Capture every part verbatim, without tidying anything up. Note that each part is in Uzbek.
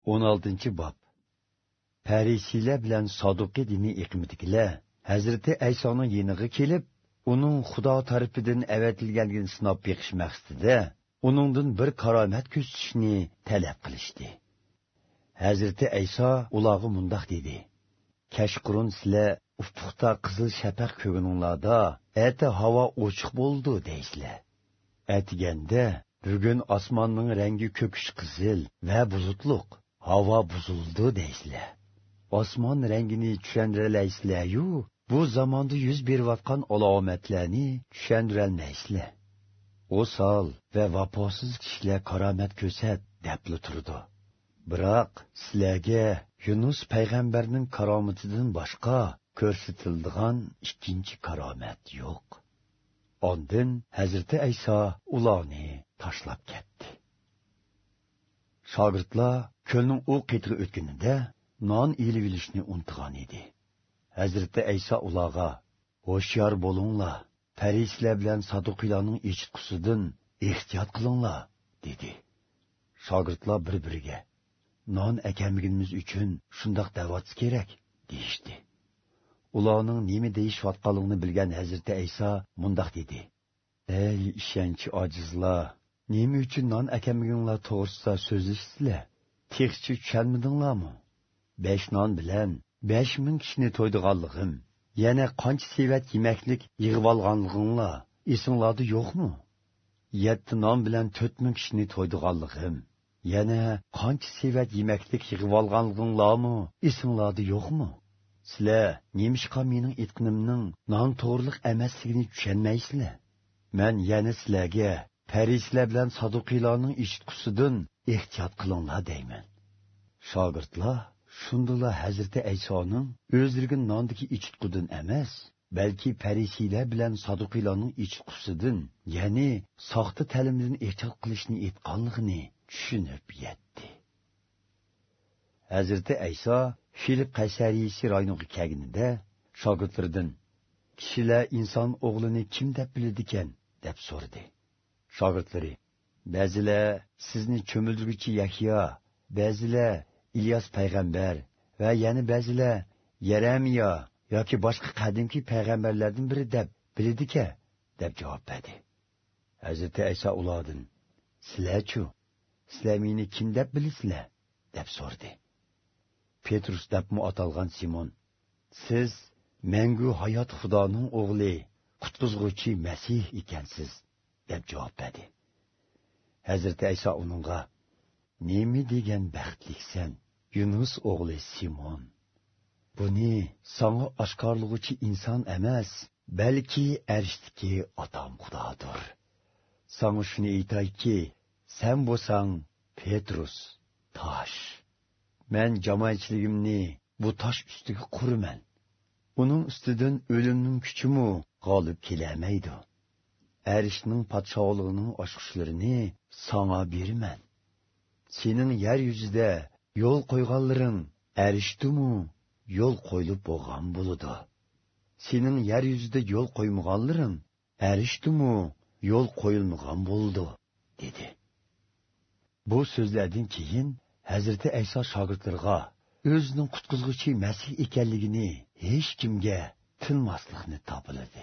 o'n oltinchi bob. Parisiylar bilan Saduqiy dini iqimidikilar Hazreti Aysoning yeniga kelib, uning Xudo tarafidan avatilganligini sinab beqish maqsadida uningdan bir karomat ko'rsatishni talab qilishdi. Hazreti Ayso ularga mundoq dedi: "Kashqurun sizlar ufqda qizil shafaq ko'rininglarda, ati havo ochiq bo'ldi deysizlar. Atiganda bugun osmonning rangi ko'kish qizil va bulutliq, havo buzildi deysizlar. Osmon rangini tushuntiralaysizlar-yu, bu zamonda yuz berayotgan alomatlarni tushuntirolmaysizlar. O'sal va vafosiz kishilar karomat ko'rsat debli turdi. Biroq sizlarga Yunus payg'ambarning karomatidan boshqa ko'rsatiladigan ikkinchi karomat yo'q." Ondan Hazreti Ayso ularni tashlab ketdi. Shogirdlar ko'lning u qetiga o'tganida non ilib olishni unutgan edi. Hazreti Ayso ularga: "Hoşyar bo'linglar, farislar bilan saduqiylarning echitqusidan ehtiyot qilinglar" dedi. Shogirdlar bir-biriga: "Non akamligimiz uchun shundoq da'vat kerak" deyishdi. Ularning nima deyishayotganligini bilgan Hazreti Ayso mundoq dedi: "Ey ishonchi ojizlar, nima uchun non akamliginglar to'g'risida so'zlasizlar? Texchi tushunmadinglarmi? besh non bilan besh ming kishini to'ydiganligim, yana qancha sevat yemaklik yig'ib olganliginglar esinglarda yo'qmi? yetti non bilan to'rt ming kishini to'ydiganligim, yana qancha sevat yemaklik yig'ib olganliginglarmi esinglarda yo'qmi? Sizlar nemishqa mening aytganimning non to'g'riliq emasligini tushunmaysizlar? Men yana sizlarga farislar bilan saduqiylarning eshitqusidan ehtiyot qilinglar deyman." Shogirdlar shundala Hazreti Aysoning o'zlariga nondagi echitqudan emas, balki farisiylar bilan saduqiylarning echitqusidan, ya'ni soxta ta'limdan ehtiyot qilishni aytganligini tushunib yetdi. Hazreti Ayso Filip Qaysariyasi rayoniga kelganida shogirdlaridan: "Kishilar inson o'g'lini kim deb biladi ekan?" deb so'radi. Shogirdlari: "Ba'zilar sizni cho'mildiruvchi Yahyo, ba'zilar İlyas payg'ambar va yana ba'zilar Yeremiya yoki boshqa qadimki payg'ambarlardan biri deb biladi-ku" deb javob berdi. Hazrati Ayso ulardan: "Sizlar-chu, sizlar meni kim deb bilasizlar?" deb so'radi. Petrus debmi atalgan Simon: "Siz mangu hayot Xudoning o'g'li, qutqizg'uvchi Masih ekansiz" deb javob berdi. Hazrati Ayso uningga: "Nima degan baxtliksan, Yunus o'g'li Simon. Buni sana oshkorlug'uchi inson emas, balki arshdagi otam Xudodir. Sana shuni aytayki, sen bo'lsang Petrus, tosh. Men jamoatchiligimni bu tosh ustiga quraman. Uning ustidan o'limning kuchimi g'olib kelamaydi. Arshning podshohligining oshqishlarini sana beraman. Sening yer yuzida yo'l qo'yganlaring arishdimi yo'l qo'yilib bo'lgan bo'ladi. Sening yer yuzida yo'l qo'ymaganlaring arishdimi yo'l qo'yilmagan bo'ldi" dedi. Bu so'zlardan keyin Hazreti Ayso shogirdlarga o'zining qutqizg'uchi Masih ekanligini hech kimga tilmaslikni topiladi.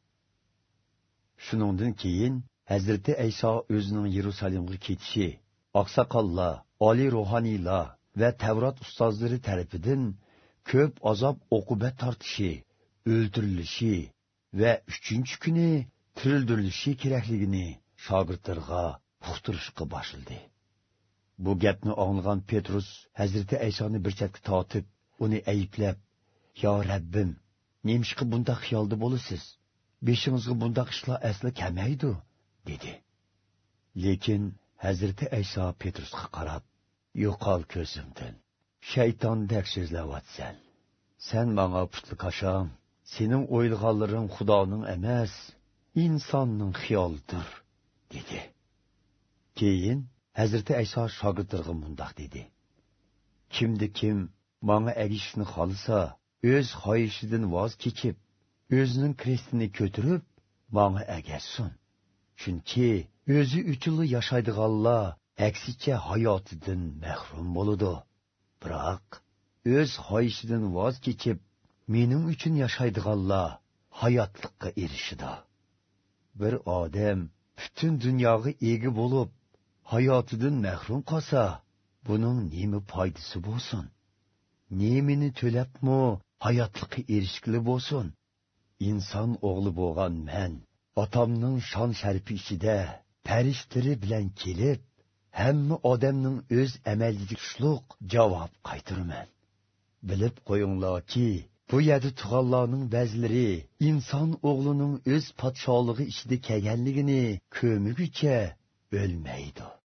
Shuningdan keyin Hazreti Ayso o'zining Yerusalimga ketishi, oqsoqollar, oliy ruhoniylar va Tavrat ustozlari tarafidan ko'p azob uqubat tortishi, o'ldirilishi va uchinchi kuni tirildirilishi kerakligini shogirdlarga uqtirishga boshladi. Bu gapni anglagan Petrus Hazreti Aysoni bir chetga tortib, uni ayblab: "Yo Rabbim, nemishqa bunday xiyolda bo'lasiz? Beshingizga bunday ishlar asli kelmaydi" dedi. Lekin Hazreti Ayso Petrusga qarab: "Yo'qol ko'zimdan. Shaytondek so'zlayapsan. Sen menga putli qasham, sening o'ylaganlaring Xudoning emas, insonning xiyolidir" dedi. Keyin Hazreti Ayso shogirdlarga mundoq dedi: "Kimdi kim menga agishishni xolisa, o'z xohishidan voz kechib, o'zining krestini ko'tarib, menga agarsin. Chunki o'zi uchun yashaydiganlar aksicha hayotidan mahrum bo'ladi" Biroq o'z xohishidan voz kechib, mening uchun yashaydiganlar hayotlikqa erishidi. Bir odam butun dunyoga ega bo'lib, hayotidan mahrum qolsa, buning nima foydasi bo'lsin? Nemini to'labmi hayotlikqa erishgili bo'lsin? İnsan o'g'li bo'lgan men, otamning shon sharifi ichida farishlari bilan kelib, hamma odamning o'z amaliga tushliq javob qaytaraman. Bilib qo'yinglarki, bu yerda tug'anlarning ba'zilari inson o'g'lining o'z podshohligi ichida kelganligini ko'migicha o'lmaydi.